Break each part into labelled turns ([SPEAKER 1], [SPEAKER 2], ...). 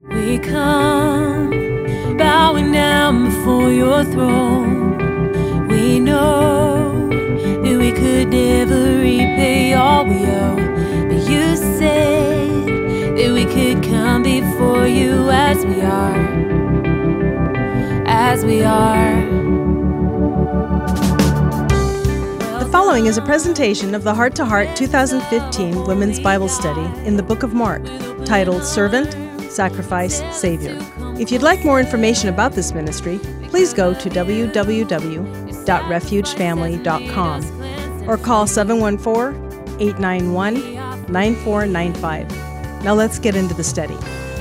[SPEAKER 1] We come bowing down before your throne. We know that we could never repay all we owe, but you said that we could come before you as we are, as we are.
[SPEAKER 2] The following is a presentation of the Heart to Heart 2015 Women's Bible Study in the Book of Mark, titled Servant, Sacrifice, Savior. If you'd like more information about this ministry, please go to www.refugefamily.com or call 714-891-9495. Now let's get into the study.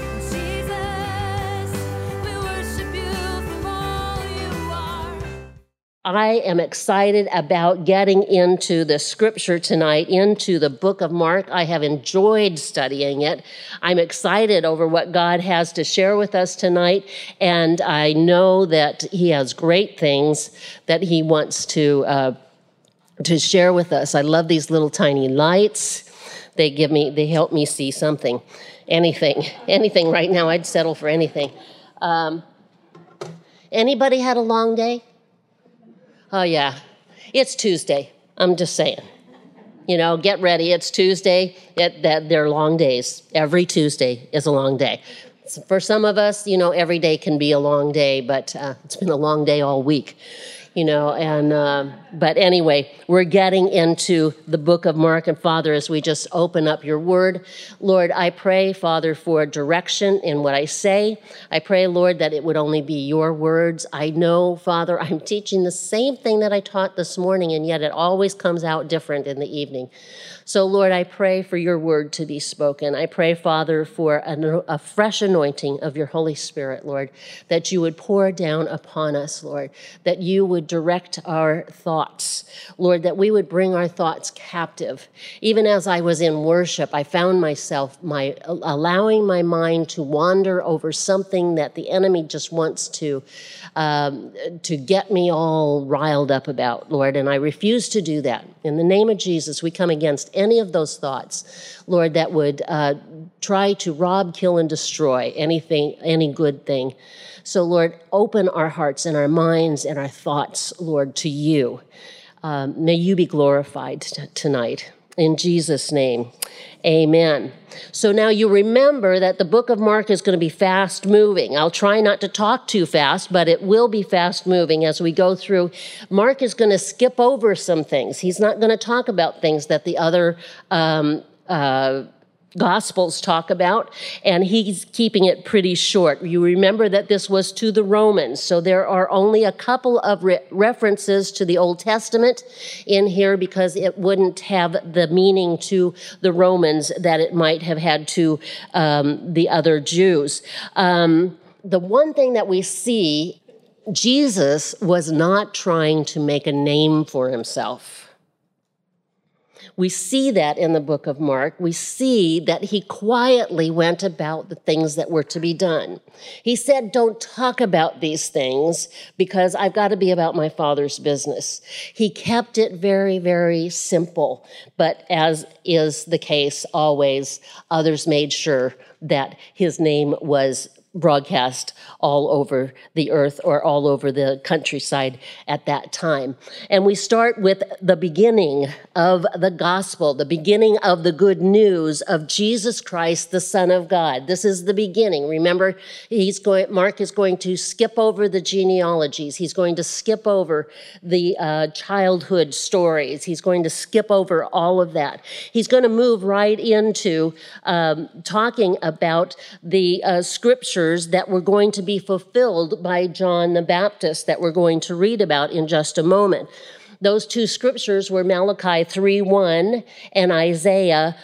[SPEAKER 3] I am excited about getting into the scripture tonight, into the book of Mark. I have enjoyed studying it. I'm excited over what God has to share with us tonight, and I know that He has great things that He wants to share with us. I love these little tiny lights. They help me see something, anything right now. I'd settle for anything. Anybody had a long day? Oh, yeah. It's Tuesday. I'm just saying. You know, get ready. It's Tuesday. They're long days. Every Tuesday is a long day. For some of us, you know, every day can be a long day, but it's been a long day all week. You know, but anyway, we're getting into the book of Mark. And Father, as we just open up your word, Lord, I pray, Father, for direction in what I say. I pray, Lord, that it would only be your words. I know, Father, I'm teaching the same thing that I taught this morning, and yet it always comes out different in the evening. So, Lord, I pray for your word to be spoken. I pray, Father, for a fresh anointing of your Holy Spirit, Lord, that you would pour down upon us, Lord, that you would direct our thoughts, Lord, that we would bring our thoughts captive. Even as I was in worship, I found myself allowing my mind to wander over something that the enemy just wants to get me all riled up about, Lord, and I refuse to do that. In the name of Jesus, we come against any of those thoughts, Lord, that would try to rob, kill, and destroy any good thing. So, Lord, open our hearts and our minds and our thoughts, Lord, to you. May you be glorified tonight. In Jesus' name, amen. So now you remember that the book of Mark is going to be fast moving. I'll try not to talk too fast, but it will be fast moving as we go through. Mark is going to skip over some things. He's not going to talk about things that the other Gospels talk about, and he's keeping it pretty short. You remember that this was to the Romans, so there are only a couple of references to the Old Testament in here because it wouldn't have the meaning to the Romans that it might have had to the other Jews. The one thing that we see, Jesus was not trying to make a name for himself. We see that in the book of Mark. We see that he quietly went about the things that were to be done. He said, don't talk about these things because I've got to be about my Father's business. He kept it very, very simple. But as is the case always, others made sure that his name was broadcast all over the earth or all over the countryside at that time. And we start with the beginning of the gospel, the beginning of the good news of Jesus Christ, the Son of God. This is the beginning. Remember, Mark is going to skip over the genealogies. He's going to skip over the childhood stories. He's going to skip over all of that. He's going to move right into talking about the scriptures that were going to be fulfilled by John the Baptist that we're going to read about in just a moment. Those two scriptures were Malachi 3:1 and Isaiah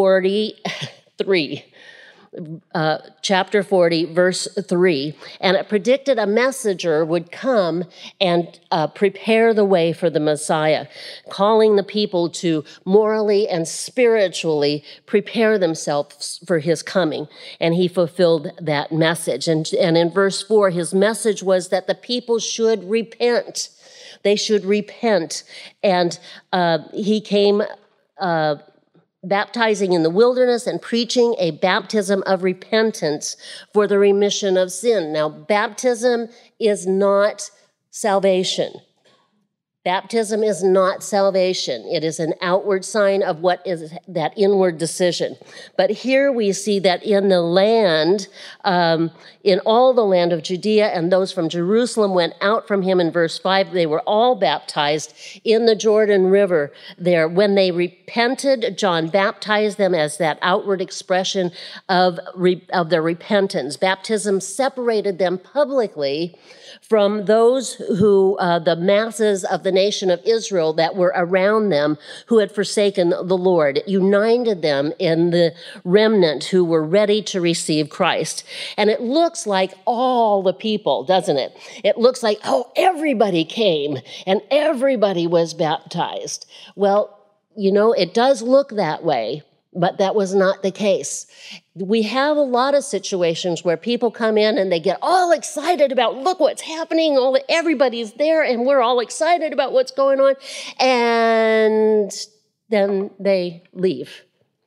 [SPEAKER 3] 43. Chapter 40, verse 3, and it predicted a messenger would come and prepare the way for the Messiah, calling the people to morally and spiritually prepare themselves for his coming. And he fulfilled that message. And in verse 4, his message was that the people should repent. They should repent. And he came baptizing in the wilderness and preaching a baptism of repentance for the remission of sin. Now, baptism is not salvation. Baptism is not salvation. It is an outward sign of what is that inward decision. But here we see that in the land, in all the land of Judea, and those from Jerusalem went out from him in verse 5. They were all baptized in the Jordan River there. When they repented, John baptized them as that outward expression of their repentance. Baptism separated them publicly from those who, the masses of the nation of Israel that were around them who had forsaken the Lord. It united them in the remnant who were ready to receive Christ. And it looks like all the people, doesn't it? It looks like, oh, everybody came and everybody was baptized. Well, you know, it does look that way, but that was not the case. We have a lot of situations where people come in and they get all excited about, look what's happening, everybody's there, and we're all excited about what's going on, and then they leave.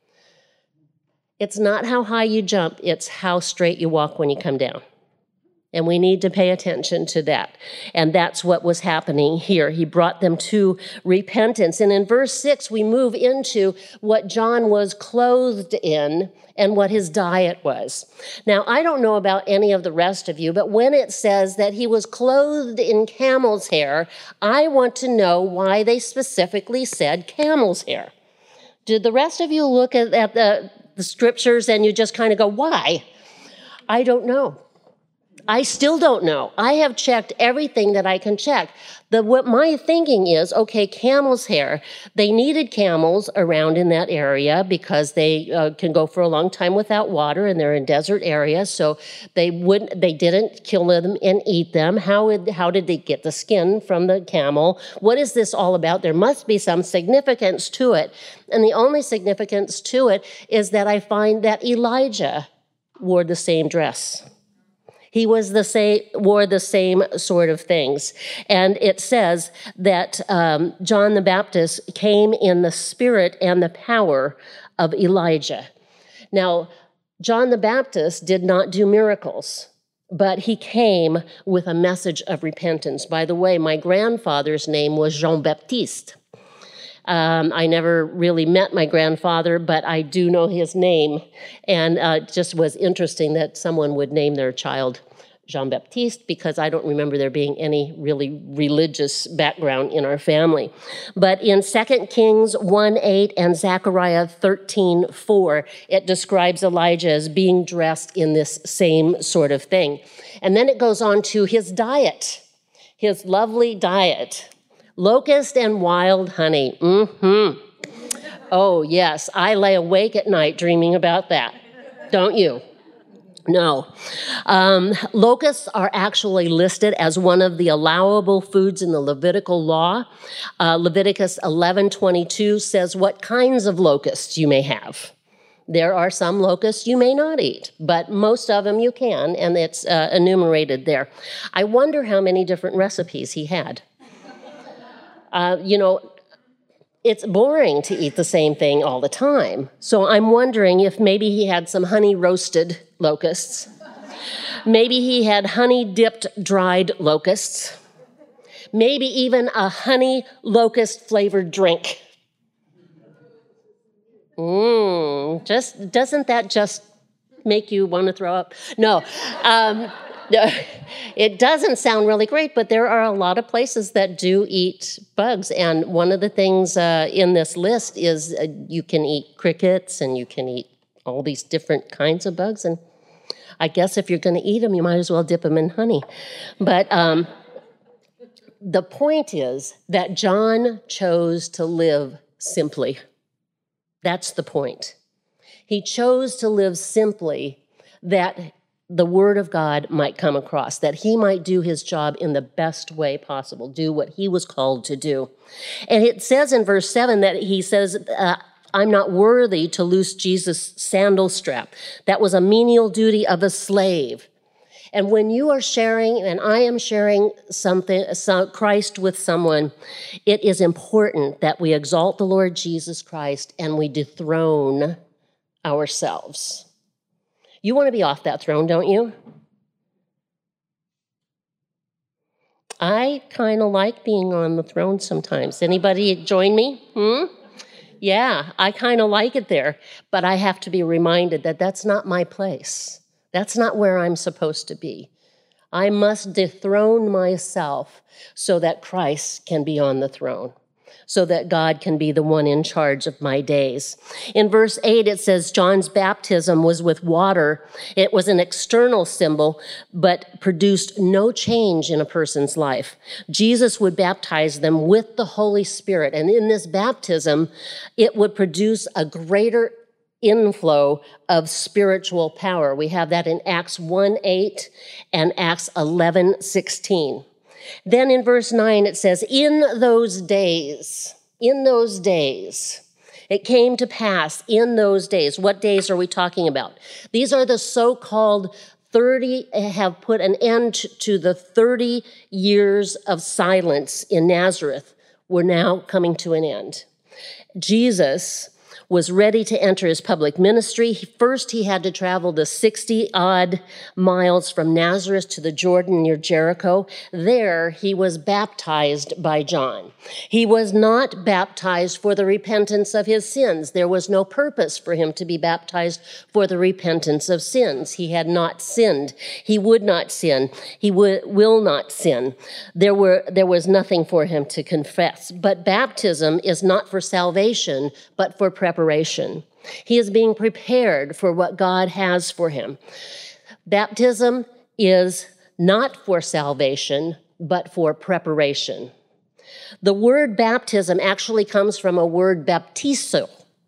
[SPEAKER 3] It's not how high you jump, it's how straight you walk when you come down. And we need to pay attention to that. And that's what was happening here. He brought them to repentance. And in verse 6, we move into what John was clothed in and what his diet was. Now, I don't know about any of the rest of you, but when it says that he was clothed in camel's hair, I want to know why they specifically said camel's hair. Did the rest of you look at the scriptures and you just kind of go, why? I don't know. I still don't know. I have checked everything that I can check. What my thinking is, okay, camel's hair. They needed camels around in that area because they can go for a long time without water, and they're in desert areas, so they didn't kill them and eat them. How did they get the skin from the camel? What is this all about? There must be some significance to it. And the only significance to it is that I find that Elijah wore the same dress. He wore the same sort of things. And it says that John the Baptist came in the spirit and the power of Elijah. Now, John the Baptist did not do miracles, but he came with a message of repentance. By the way, my grandfather's name was Jean-Baptiste. I never really met my grandfather, but I do know his name. And it just was interesting that someone would name their child Jean-Baptiste, because I don't remember there being any really religious background in our family. But in 2 Kings 1:8 and Zechariah 13:4, it describes Elijah as being dressed in this same sort of thing. And then it goes on to his diet, his lovely diet. Locust and wild honey. Oh, yes, I lay awake at night dreaming about that. Don't you? No. Locusts are actually listed as one of the allowable foods in the Levitical law. Leviticus 11:22 says what kinds of locusts you may have. There are some locusts you may not eat, but most of them you can, and it's enumerated there. I wonder how many different recipes he had. It's boring to eat the same thing all the time. So I'm wondering if maybe he had some honey-roasted locusts. Maybe he had honey-dipped dried locusts. Maybe even a honey locust-flavored drink. Doesn't that just make you want to throw up? No. It doesn't sound really great, but there are a lot of places that do eat bugs. And one of the things in this list is you can eat crickets and you can eat all these different kinds of bugs. And I guess if you're going to eat them, you might as well dip them in honey. But the point is that John chose to live simply. That's the point. He chose to live simply that the word of God might come across, that he might do his job in the best way possible, do what he was called to do. And it says in verse 7 that he says, I'm not worthy to loose Jesus' sandal strap. That was a menial duty of a slave. And when you are sharing, and I am sharing Christ with someone, it is important that we exalt the Lord Jesus Christ and we dethrone ourselves. You want to be off that throne, don't you? I kind of like being on the throne sometimes. Anybody join me? Yeah, I kind of like it there, but I have to be reminded that that's not my place. That's not where I'm supposed to be. I must dethrone myself so that Christ can be on the throne, so that God can be the one in charge of my days. In verse 8, it says, John's baptism was with water. It was an external symbol, but produced no change in a person's life. Jesus would baptize them with the Holy Spirit, and in this baptism, it would produce a greater inflow of spiritual power. We have that in Acts 1:8 and Acts 11:16. Then in verse 9 it says, in those days, it came to pass in those days. What days are we talking about? These are the so-called 30, have put an end to the 30 years of silence in Nazareth. Were now coming to an end. Jesus was ready to enter his public ministry. First, he had to travel the 60-odd miles from Nazareth to the Jordan near Jericho. There, he was baptized by John. He was not baptized for the repentance of his sins. There was no purpose for him to be baptized for the repentance of sins. He had not sinned. He would not sin. He will not sin. There was nothing for him to confess. But baptism is not for salvation, but for preparation. He is being prepared for what God has for him. Baptism is not for salvation, but for preparation. The word baptism actually comes from a word baptizo,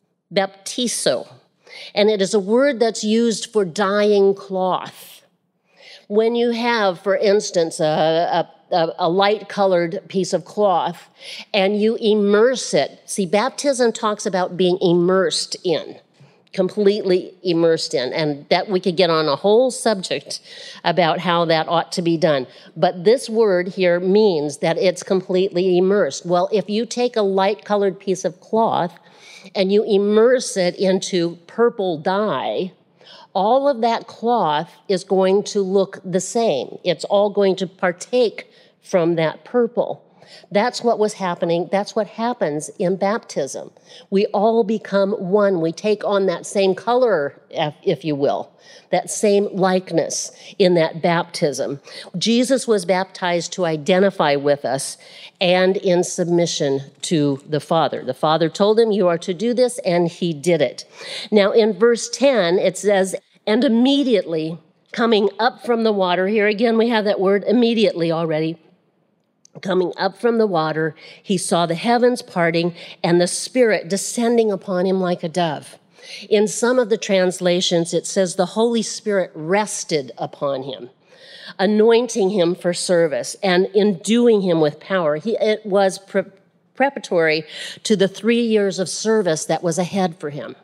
[SPEAKER 3] and it is a word that's used for dyeing cloth. When you have, for instance, a light-colored piece of cloth, and you immerse it. See, baptism talks about being immersed in, completely immersed in, and that we could get on a whole subject about how that ought to be done. But this word here means that it's completely immersed. Well, if you take a light-colored piece of cloth and you immerse it into purple dye, all of that cloth is going to look the same. It's all going to partake from that purple. That's what was happening. That's what happens in baptism. We all become one. We take on that same color, if you will, that same likeness in that baptism. Jesus was baptized to identify with us and in submission to the Father. The Father told him, you are to do this, and he did it. Now, in verse 10, it says, and immediately coming up from the water, here again we have that word immediately already, coming up from the water, he saw the heavens parting and the Spirit descending upon him like a dove. In some of the translations, it says the Holy Spirit rested upon him, anointing him for service and enduing him with power. It was preparatory to the 3 years of service that was ahead for him.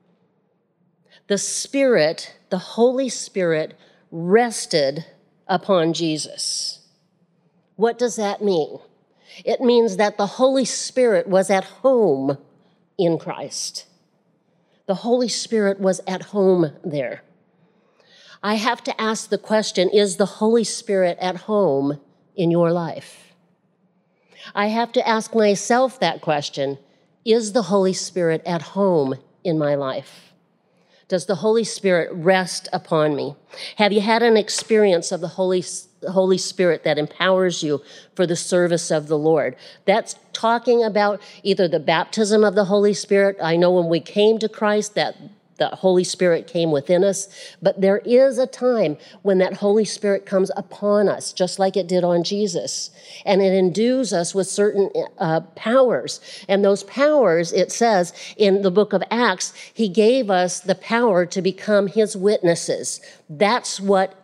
[SPEAKER 3] The Spirit, the Holy Spirit, rested upon Jesus. What does that mean? It means that the Holy Spirit was at home in Christ. The Holy Spirit was at home there. I have to ask the question, is the Holy Spirit at home in your life? I have to ask myself that question, is the Holy Spirit at home in my life? Does the Holy Spirit rest upon me? Have you had an experience of the Holy Spirit that empowers you for the service of the Lord? That's talking about either the baptism of the Holy Spirit. I know when we came to Christ that the Holy Spirit came within us, but there is a time when that Holy Spirit comes upon us, just like it did on Jesus, and it endues us with certain powers. And those powers, it says in the book of Acts, he gave us the power to become his witnesses. That's what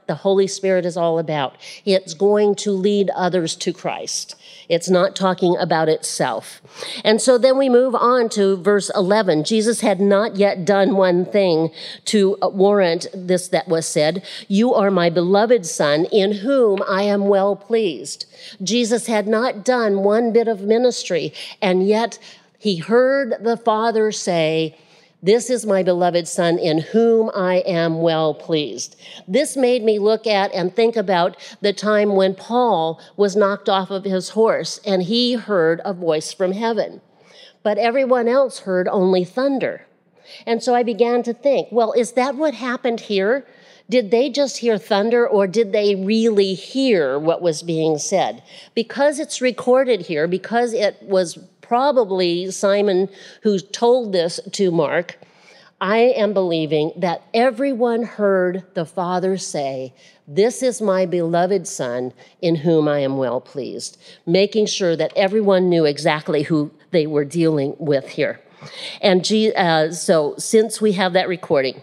[SPEAKER 3] the Holy Spirit is all about. It's going to lead others to Christ. It's not talking about itself. And so then we move on to verse 11. Jesus had not yet done one thing to warrant this that was said. You are my beloved Son, in whom I am well pleased. Jesus had not done one bit of ministry, and yet he heard the Father say, this is my beloved Son in whom I am well pleased. This made me look at and think about the time when Paul was knocked off of his horse and he heard a voice from heaven, but everyone else heard only thunder. And so I began to think, well, is that what happened here? Did they just hear thunder, or did they really hear what was being said? Because it's recorded here, because it was probably Simon who told this to Mark, I am believing that everyone heard the Father say, this is my beloved Son in whom I am well pleased, making sure that everyone knew exactly who they were dealing with here. And so since we have that recording,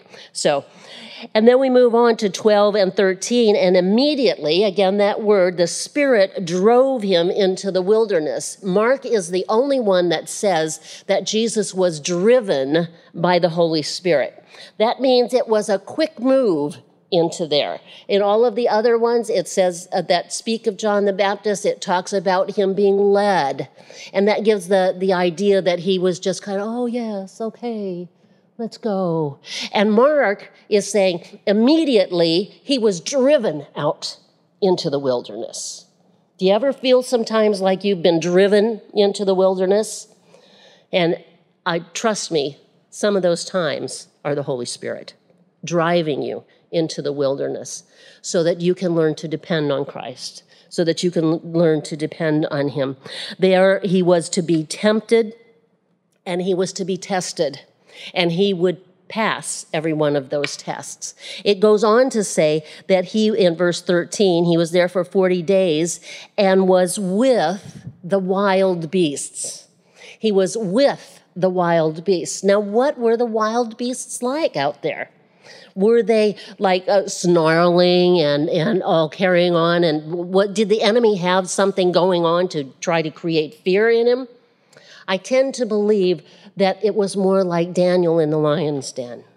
[SPEAKER 3] and then we move on to 12 and 13, and immediately, again, that word, the Spirit drove him into the wilderness. Mark is the only one that says that Jesus was driven by the Holy Spirit. That means it was a quick move into there. In all of the other ones, it says that speak of John the Baptist, it talks about him being led. And that gives the idea that he was just kind of, oh, yes, okay. Let's go. And Mark is saying immediately he was driven out into the wilderness. Do you ever feel sometimes like you've been driven into the wilderness? And trust me, some of those times are the Holy Spirit driving you into the wilderness so that you can learn to depend on Christ, so that you can learn to depend on him. There he was to be tempted and he was to be tested. And he would pass every one of those tests. It goes on to say that he, in verse 13, he was there for 40 days and was with the wild beasts. He was with the wild beasts. Now, what were the wild beasts like out there? Were they like snarling and all carrying on? And what did the enemy have something going on to try to create fear in him? I tend to believe that it was more like Daniel in the lion's den.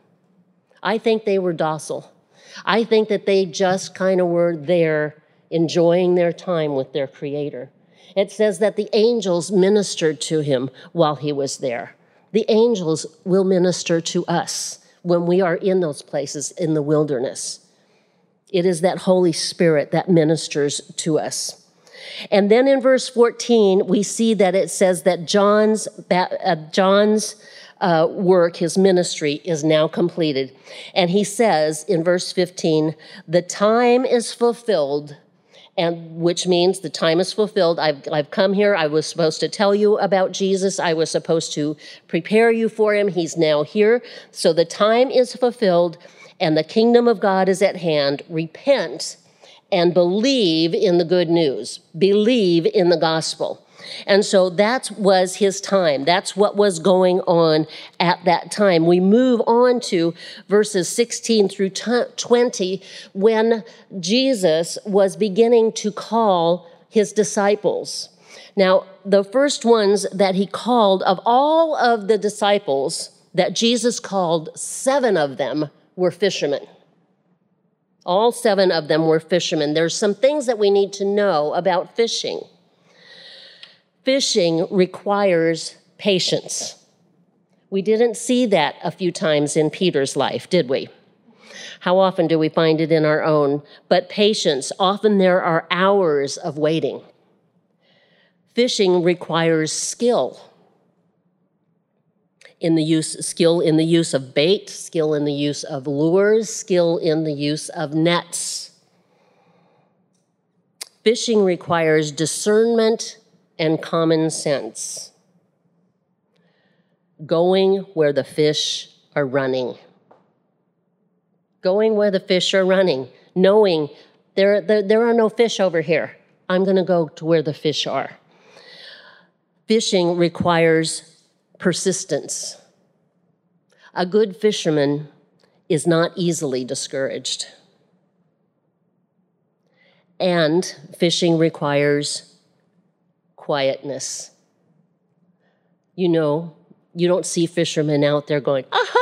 [SPEAKER 3] I think they were docile. I think that they just kind of were there enjoying their time with their Creator. It says that the angels ministered to him while he was there. The angels will minister to us when we are in those places in the wilderness. It is that Holy Spirit that ministers to us. And then in verse 14, we see that it says that John's work, his ministry, is now completed. And he says in verse 15, the time is fulfilled, and which means the time is fulfilled. I've come here. I was supposed to tell you about Jesus. I was supposed to prepare you for him. He's now here. So the time is fulfilled, and the kingdom of God is at hand. Repent and believe in the good news. Believe in the gospel. And so that was his time. That's what was going on at that time. We move on to verses 16 through 20, when Jesus was beginning to call his disciples. Now, the first ones that he called, of all of the disciples that Jesus called, 7 of them were fishermen. All 7 of them were fishermen. There's some things that we need to know about fishing. Fishing requires patience. We didn't see that a few times in Peter's life, did we? How often do we find it in our own? But patience, often there are hours of waiting. Fishing requires skill. Skill in the use of bait, skill in the use of lures, skill in the use of nets. Fishing requires discernment and common sense. Going where the fish are running. Going where the fish are running, knowing there are no fish over here. I'm going to go to where the fish are. Fishing requires persistence. A good fisherman is not easily discouraged. And fishing requires quietness. You know, you don't see fishermen out there going,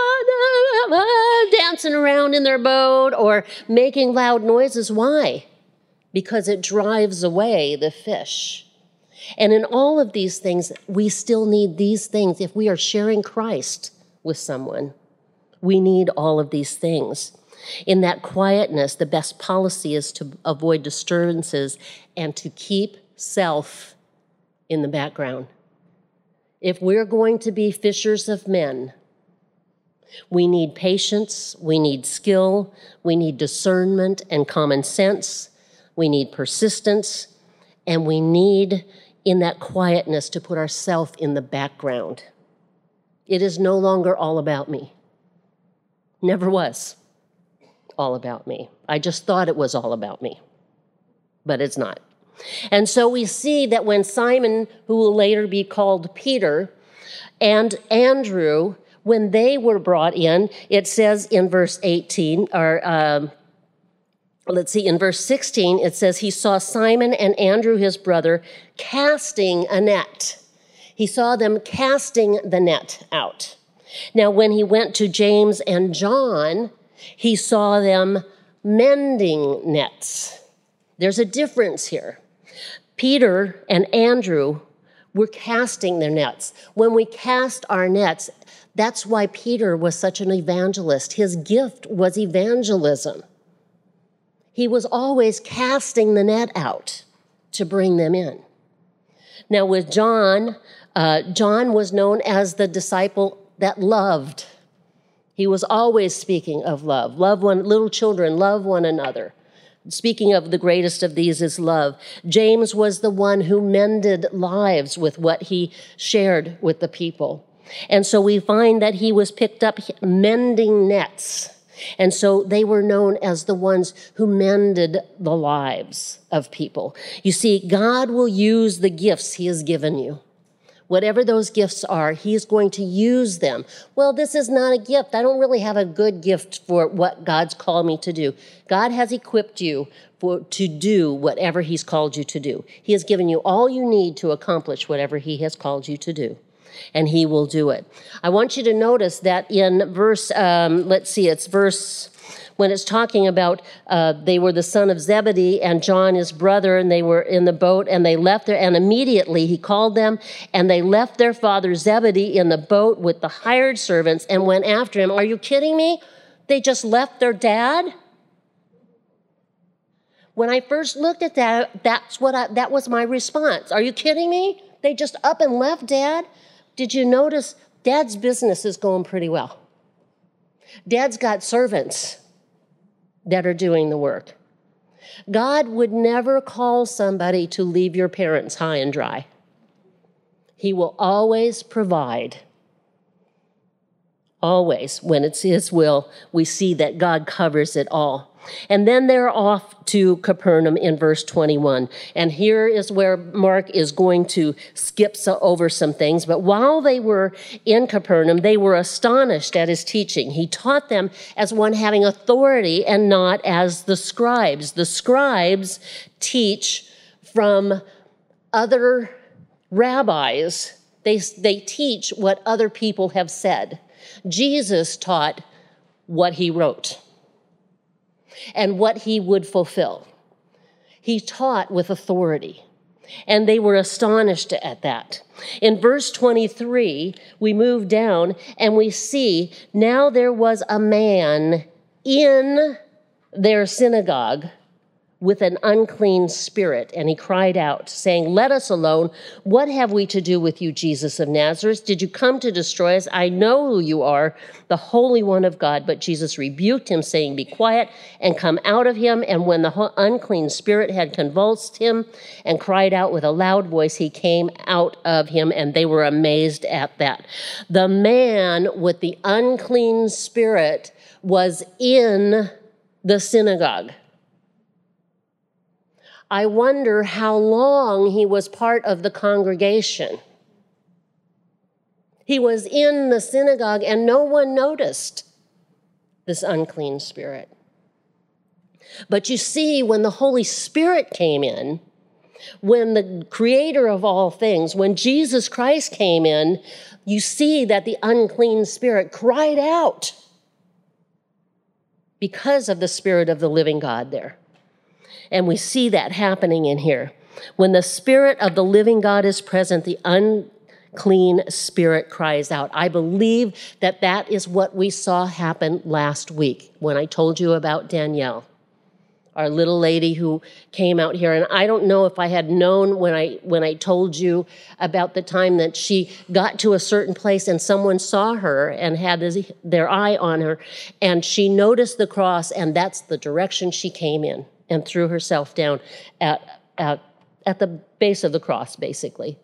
[SPEAKER 3] dancing around in their boat or making loud noises. Why? Because it drives away the fish. And in all of these things, we still need these things. If we are sharing Christ with someone, we need all of these things. In that quietness, the best policy is to avoid disturbances and to keep self in the background. If we're going to be fishers of men, we need patience, we need skill, we need discernment and common sense, we need persistence, and we need, in that quietness, to put ourselves in the background. It is no longer all about me. Never was all about me. I just thought it was all about me, but it's not. And so we see that when Simon, who will later be called Peter, and Andrew, when they were brought in, it says in verse 18, or in verse 16, it says, he saw Simon and Andrew, his brother, casting a net. He saw them casting the net out. Now, when he went to James and John, he saw them mending nets. There's a difference here. Peter and Andrew were casting their nets. When we cast our nets, that's why Peter was such an evangelist. His gift was evangelism. He was always casting the net out to bring them in. Now with John, John was known as the disciple that loved. He was always speaking of love. Love one, little children, love one another. Speaking of the greatest of these is love. James was the one who mended lives with what he shared with the people. And so we find that he was picked up mending nets. And so they were known as the ones who mended the lives of people. You see, God will use the gifts he has given you. Whatever those gifts are, he is going to use them. Well, this is not a gift. I don't really have a good gift for what God's called me to do. God has equipped you to do whatever he's called you to do. He has given you all you need to accomplish whatever he has called you to do, and he will do it. I want you to notice that in verse, when it's talking about they were the son of Zebedee and John his brother, and they were in the boat, and they left there, and immediately he called them, and they left their father Zebedee in the boat with the hired servants and went after him. Are you kidding me? They just left their dad? When I first looked at that, that was my response. Are you kidding me? They just up and left Dad? Did you notice Dad's business is going pretty well? Dad's got servants that are doing the work. God would never call somebody to leave your parents high and dry. He will always provide. Always, when it's his will, we see that God covers it all. And then they're off to Capernaum in verse 21. And here is where Mark is going to skip over some things. But while they were in Capernaum, they were astonished at his teaching. He taught them as one having authority and not as the scribes. The scribes teach from other rabbis. They teach what other people have said. Jesus taught what he wrote and what he would fulfill. He taught with authority, and they were astonished at that. In verse 23, we move down and we see, now there was a man in their synagogue with an unclean spirit, and he cried out, saying, let us alone. What have we to do with you, Jesus of Nazareth? Did you come to destroy us? I know who you are, the Holy One of God. But Jesus rebuked him, saying, be quiet and come out of him. And when the unclean spirit had convulsed him and cried out with a loud voice, he came out of him, and they were amazed at that. The man with the unclean spirit was in the synagogue. I wonder how long he was part of the congregation. He was in the synagogue and no one noticed this unclean spirit. But you see, when the Holy Spirit came in, when the creator of all things, when Jesus Christ came in, you see that the unclean spirit cried out because of the Spirit of the living God there. And we see that happening in here. When the Spirit of the living God is present, the unclean spirit cries out. I believe that that is what we saw happen last week when I told you about Danielle, our little lady who came out here. And I don't know if I had known when I told you about the time that she got to a certain place and someone saw her and had their eye on her, and she noticed the cross, and that's the direction she came in and threw herself down at the base of the cross, basically.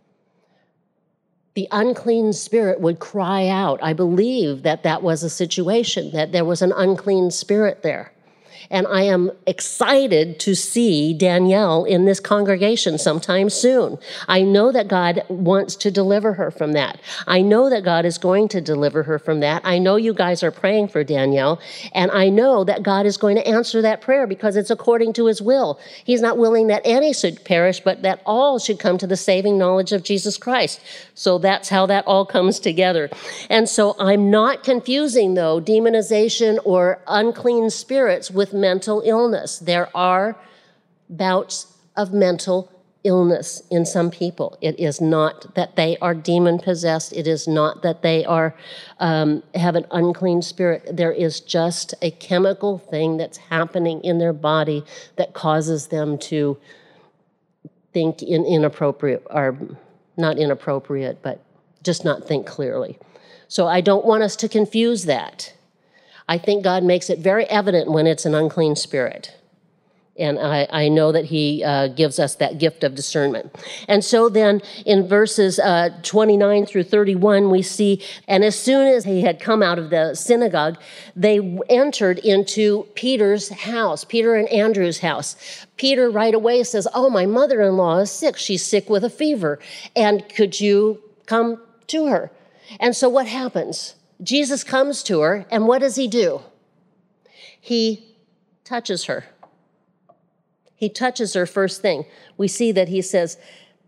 [SPEAKER 3] The unclean spirit would cry out. I believe that that was a situation, that there was an unclean spirit there. And I am excited to see Danielle in this congregation sometime soon. I know that God wants to deliver her from that. I know that God is going to deliver her from that. I know you guys are praying for Danielle, and I know that God is going to answer that prayer because it's according to his will. He's not willing that any should perish, but that all should come to the saving knowledge of Jesus Christ. So that's how that all comes together. And so I'm not confusing, though, demonization or unclean spirits with mental illness. There are bouts of mental illness in some people. It is not that they are demon-possessed. It is not that they are have an unclean spirit. There is just a chemical thing that's happening in their body that causes them to think inappropriate, or not inappropriate, but just not think clearly. So I don't want us to confuse that. I think God makes it very evident when it's an unclean spirit. And I know that he gives us that gift of discernment. And so then in verses 29 through 31, we see, and as soon as he had come out of the synagogue, they entered into Peter's house, Peter and Andrew's house. Peter right away says, oh, my mother-in-law is sick. She's sick with a fever. And could you come to her? And so what happens? Jesus comes to her, and what does he do? He touches her. He touches her first thing. We see that he says,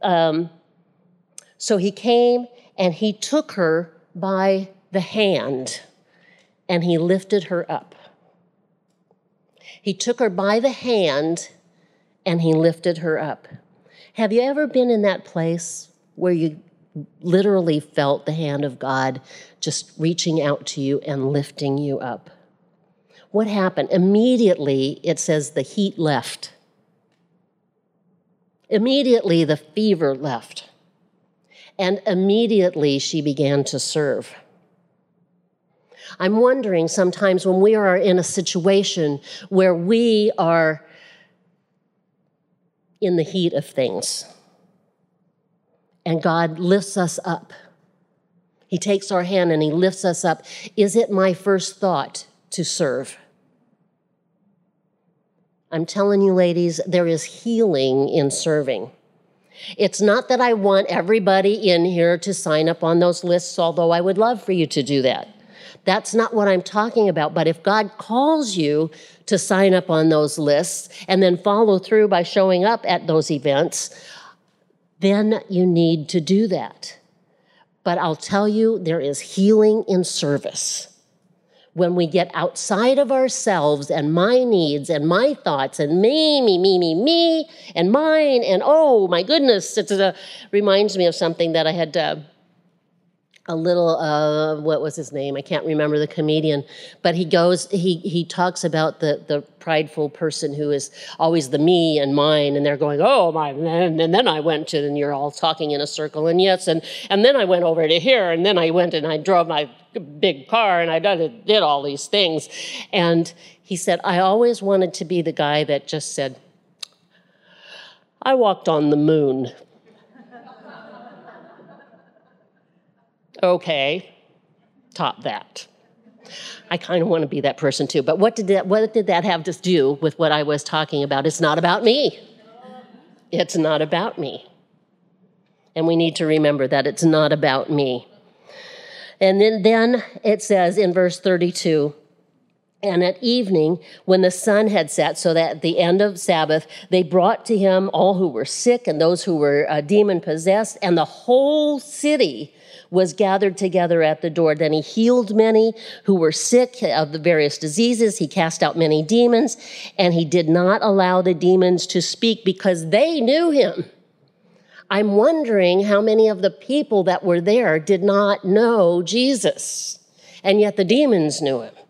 [SPEAKER 3] so he came and he took her by the hand and he lifted her up. He took her by the hand and he lifted her up. Have you ever been in that place where you literally felt the hand of God just reaching out to you and lifting you up? What happened? Immediately, it says the heat left. Immediately, the fever left. And immediately, she began to serve. I'm wondering sometimes when we are in a situation where we are in the heat of things, and God lifts us up. He takes our hand and he lifts us up. Is it my first thought to serve? I'm telling you, ladies, there is healing in serving. It's not that I want everybody in here to sign up on those lists, although I would love for you to do that. That's not what I'm talking about. But if God calls you to sign up on those lists and then follow through by showing up at those events, then you need to do that. But I'll tell you, there is healing in service. When we get outside of ourselves and my needs and my thoughts and me, and mine, and oh my goodness, it reminds me of something that I had a little, what was his name? I can't remember the comedian, but he talks about the prideful person who is always the me and mine, and they're going, oh, my, and then I went to, and you're all talking in a circle, and yes, and then I went over to here, and then I went and I drove my big car, and I did all these things. And he said, I always wanted to be the guy that just said, I walked on the moon. Okay, top that. I kind of want to be that person too. But what did that have to do with what I was talking about? It's not about me. It's not about me. And we need to remember that it's not about me. And then it says in verse 32, And at evening, when the sun had set, so that at the end of Sabbath, they brought to him all who were sick and those who were demon-possessed, and the whole city was gathered together at the door. Then he healed many who were sick of the various diseases. He cast out many demons, and he did not allow the demons to speak because they knew him. I'm wondering how many of the people that were there did not know Jesus, and yet the demons knew him.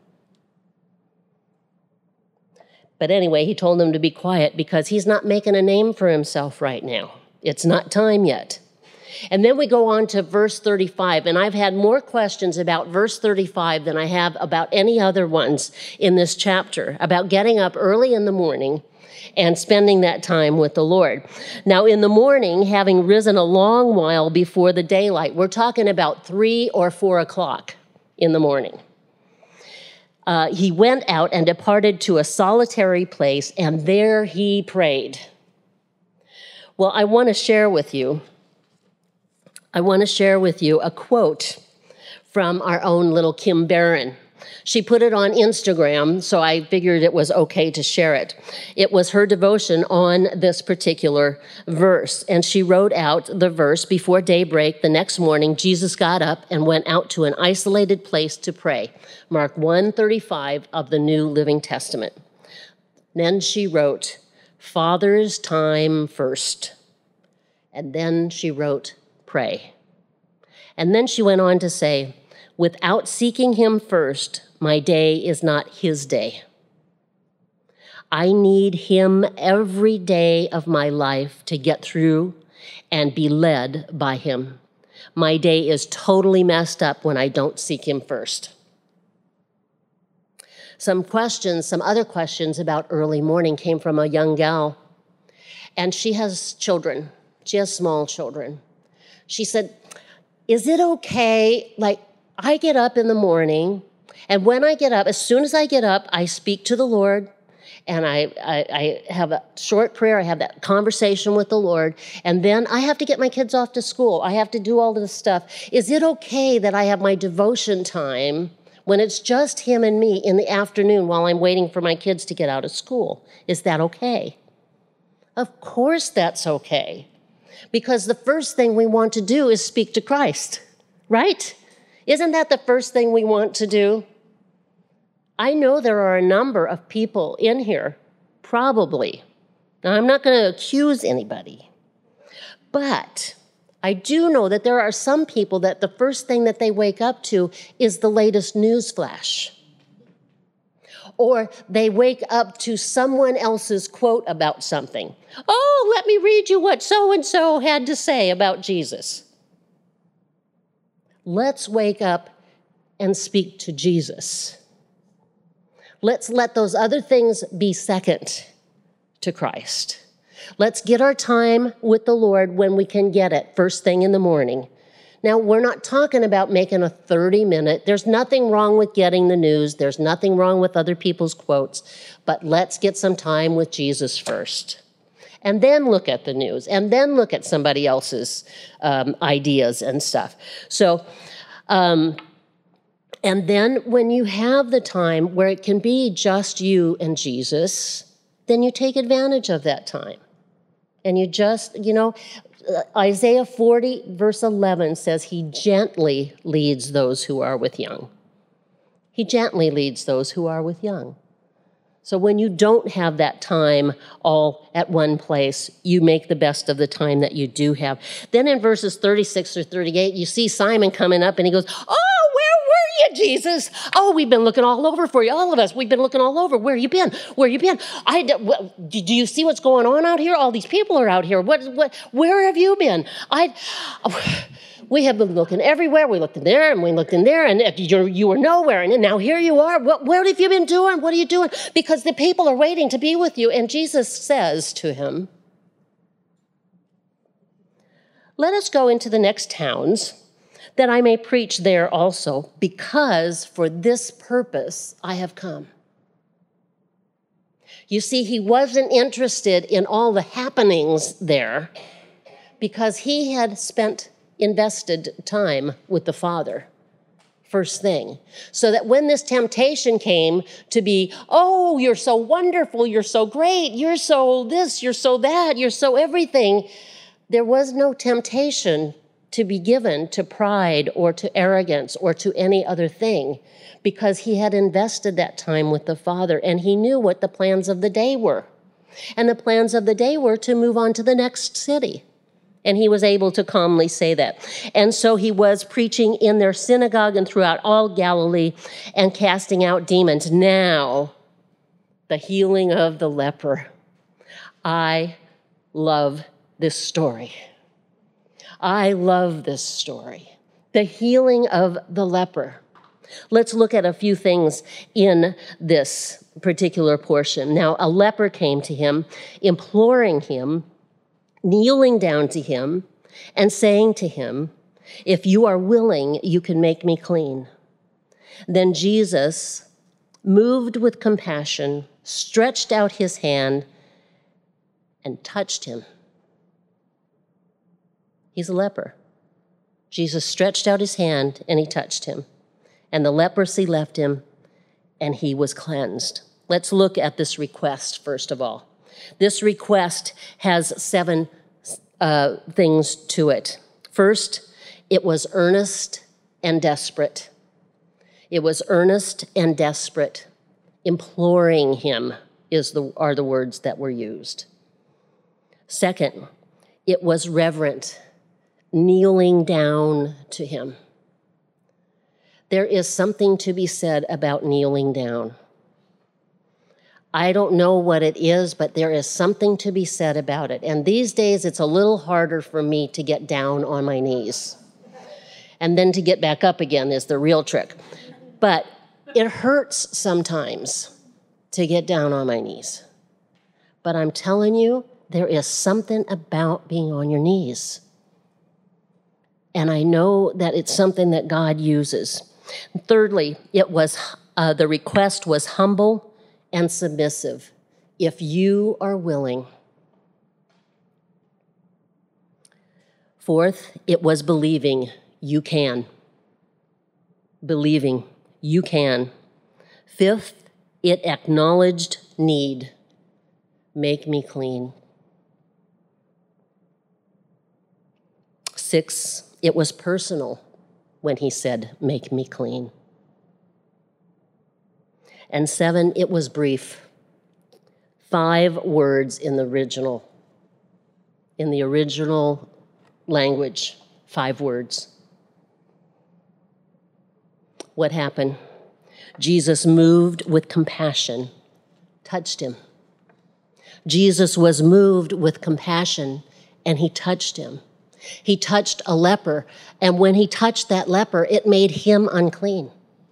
[SPEAKER 3] But anyway, he told them to be quiet because he's not making a name for himself right now. It's not time yet. And then we go on to verse 35, and I've had more questions about verse 35 than I have about any other ones in this chapter, about getting up early in the morning and spending that time with the Lord. Now, in the morning, having risen a long while before the daylight, we're talking about 3 or 4 o'clock in the morning. He went out and departed to a solitary place, and there he prayed. Well, I want to share with you a quote from our own little Kim Barron. She put it on Instagram, so I figured it was okay to share it. It was her devotion on this particular verse, and she wrote out the verse, "Before daybreak the next morning, Jesus got up and went out to an isolated place to pray." Mark 1:35 of the New Living Testament. Then she wrote, "Father's time first." And then she wrote, "Pray." And then she went on to say, "Without seeking him first, my day is not his day. I need him every day of my life to get through and be led by him. My day is totally messed up when I don't seek him first." Some other questions about early morning came from a young gal, and she has children. She has small children. She said, "Is it okay, I get up in the morning, and when I get up, as soon as I get up, I speak to the Lord, and I have a short prayer, I have that conversation with the Lord, and then I have to get my kids off to school. I have to do all this stuff. Is it okay that I have my devotion time when it's just him and me in the afternoon while I'm waiting for my kids to get out of school? Is that okay?" Of course that's okay, because the first thing we want to do is speak to Christ, right? Isn't that the first thing we want to do? I know there are a number of people in here, probably. Now, I'm not going to accuse anybody, but I do know that there are some people that the first thing that they wake up to is the latest news flash. Or they wake up to someone else's quote about something. "Oh, let me read you what so-and-so had to say about Jesus." Let's wake up and speak to Jesus. Let's let those other things be second to Christ. Let's get our time with the Lord when we can get it, first thing in the morning. Now, we're not talking about making a 30-minute. There's nothing wrong with getting the news. There's nothing wrong with other people's quotes. But let's get some time with Jesus first. And then look at the news. And then look at somebody else's ideas and stuff. So, and then when you have the time where it can be just you and Jesus, then you take advantage of that time. And you just, Isaiah 40, verse 11 says he gently leads those who are with young. He gently leads those who are with young. So when you don't have that time all at one place, you make the best of the time that you do have. Then in verses 36 or 38, you see Simon coming up and he goes, "Oh, where were you, Jesus? Oh, we've been looking all over for you, all of us. We've been looking all over. Where you been? Where you been? Do you see what's going on out here? All these people are out here. Where have you been? We have been looking everywhere. We looked in there and we looked in there, and you were nowhere. And now here you are. What have you been doing? What are you doing? Because the people are waiting to be with you." And Jesus says to him, "Let us go into the next towns, that I may preach there also, because for this purpose I have come." You see, he wasn't interested in all the happenings there because he had invested time with the Father first thing. So that when this temptation came to be, oh, you're so wonderful, you're so great, you're so this, you're so that, you're so everything, there was no temptation to be given to pride or to arrogance or to any other thing, because he had invested that time with the Father and he knew what the plans of the day were. And the plans of the day were to move on to the next city. And he was able to calmly say that. And so he was preaching in their synagogue and throughout all Galilee and casting out demons. Now, the healing of the leper. I love this story. I love this story. The healing of the leper. Let's look at a few things in this particular portion. Now, a leper came to him, imploring him, kneeling down to him, and saying to him, "If you are willing, you can make me clean." Then Jesus, moved with compassion, stretched out his hand and touched him. He's a leper. Jesus stretched out his hand and he touched him. And the leprosy left him and he was cleansed. Let's look at this request first of all. This request has 7 things to it. First, it was earnest and desperate. It was earnest and desperate. Imploring him are the words that were used. Second, it was reverent, kneeling down to him. There is something to be said about kneeling down. I don't know what it is, but there is something to be said about it. And these days, it's a little harder for me to get down on my knees. And then to get back up again is the real trick. But it hurts sometimes to get down on my knees. But I'm telling you, there is something about being on your knees. And I know that it's something that God uses. Thirdly, it was the request was humble and submissive. If you are willing. Fourth, it was believing you can. Believing you can. Fifth, it acknowledged need. Make me clean. 6, it was personal when he said, make me clean. And 7, it was brief. 5 words in the original language, 5 words. What happened? Jesus, moved with compassion, touched him. Jesus was moved with compassion and he touched him. He touched a leper, and when he touched that leper, it made him unclean.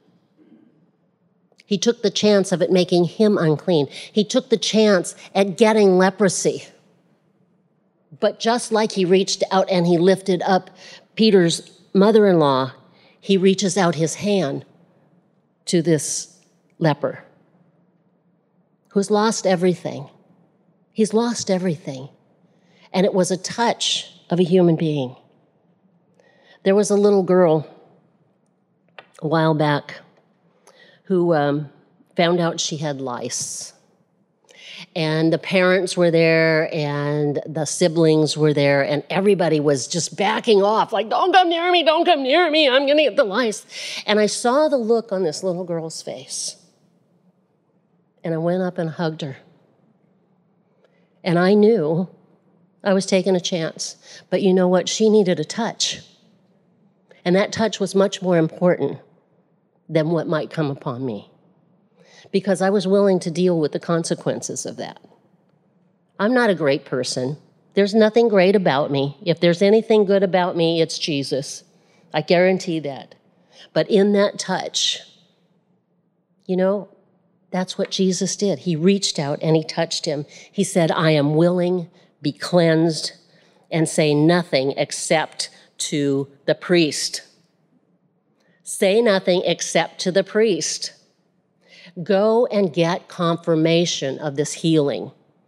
[SPEAKER 3] He took the chance of it making him unclean. He took the chance at getting leprosy. But just like he reached out and he lifted up Peter's mother-in-law, he reaches out his hand to this leper who's lost everything. He's lost everything. And it was a touch of a human being. There was a little girl a while back who found out she had lice. And the parents were there and the siblings were there and everybody was just backing off, like, don't come near me, I'm gonna get the lice. And I saw the look on this little girl's face. And I went up and hugged her. And I knew I was taking a chance. But you know what? She needed a touch. And that touch was much more important than what might come upon me. Because I was willing to deal with the consequences of that. I'm not a great person. There's nothing great about me. If there's anything good about me, it's Jesus. I guarantee that. But in that touch, you know, that's what Jesus did. He reached out and he touched him. He said, I am willing, be cleansed, and say nothing except to the priest. Say nothing except to the priest. Go and get confirmation of this healing.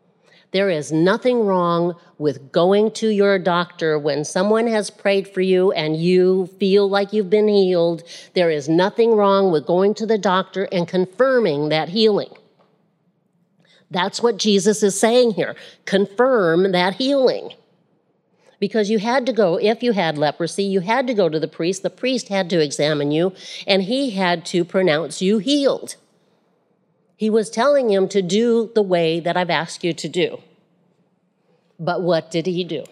[SPEAKER 3] There is nothing wrong with going to your doctor when someone has prayed for you and you feel like you've been healed. There is nothing wrong with going to the doctor and confirming that healing. That's what Jesus is saying here. Confirm that healing. Because you had to go, if you had leprosy, you had to go to the priest. The priest had to examine you, and he had to pronounce you healed. He was telling him to do the way that I've asked you to do. But what did he do?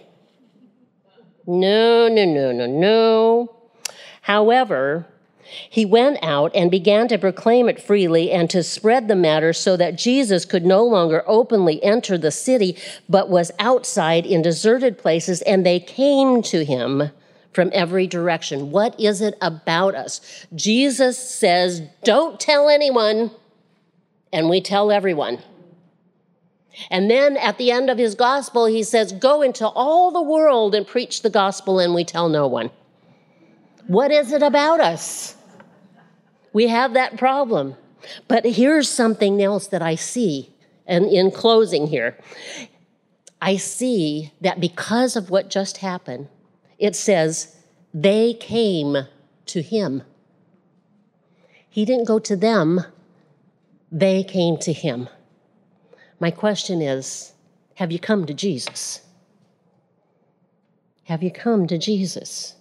[SPEAKER 3] No. However, he went out and began to proclaim it freely and to spread the matter so that Jesus could no longer openly enter the city, but was outside in deserted places, and they came to him from every direction. What is it about us? Jesus says, don't tell anyone. And we tell everyone. And then at the end of his gospel, he says, go into all the world and preach the gospel, and we tell no one. What is it about us? We have that problem. But here's something else that I see, and in closing here, I see that because of what just happened, it says, they came to him. He didn't go to them. They came to him. My question is, have you come to Jesus? Have you come to Jesus?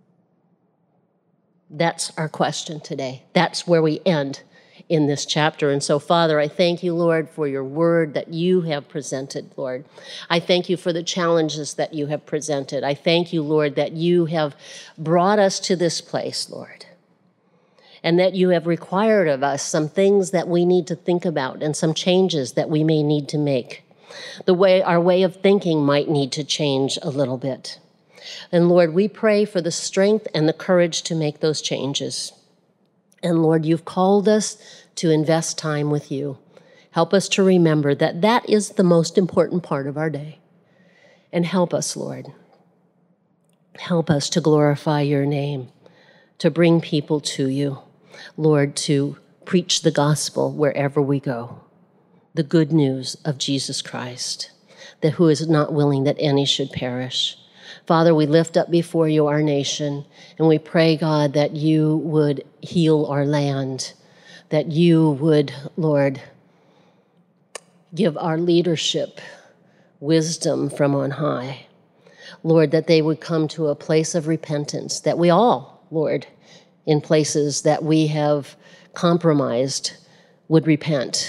[SPEAKER 3] That's our question today. That's where we end in this chapter. And so, Father, I thank you, Lord, for your word that you have presented, Lord. I thank you for the challenges that you have presented. I thank you, Lord, that you have brought us to this place, Lord, and that you have required of us some things that we need to think about and some changes that we may need to make. Our way of thinking might need to change a little bit. And Lord, we pray for the strength and the courage to make those changes. And Lord, you've called us to invest time with you. Help us to remember that that is the most important part of our day. And help us, Lord. Help us to glorify your name, to bring people to you. Lord, to preach the gospel wherever we go, the good news of Jesus Christ, that who is not willing that any should perish. Father, we lift up before you our nation, and we pray, God, that you would heal our land, that you would, Lord, give our leadership wisdom from on high. Lord, that they would come to a place of repentance, that we all, Lord, in places that we have compromised, would repent,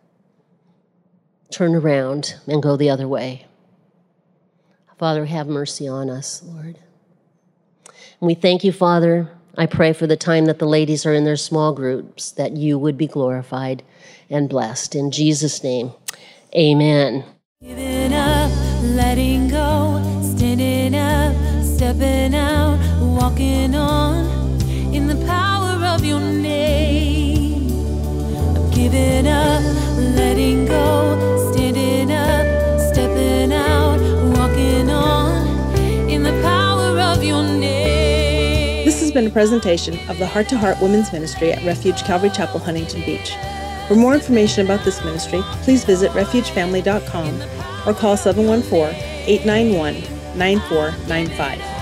[SPEAKER 3] turn around, and go the other way. Father, have mercy on us, Lord. And we thank you, Father. I pray for the time that the ladies are in their small groups, that you would be glorified and blessed. In Jesus' name, amen.
[SPEAKER 1] Giving up, letting go, standing up, stepping out, walking on. In the power of your name, I'm giving up, letting go, standing up, stepping out, walking on, in the power of your name.
[SPEAKER 2] This has been a presentation of the Heart to Heart Women's Ministry at Refuge Calvary Chapel, Huntington Beach. For more information about this ministry, please visit refugefamily.com or call 714-891-9495.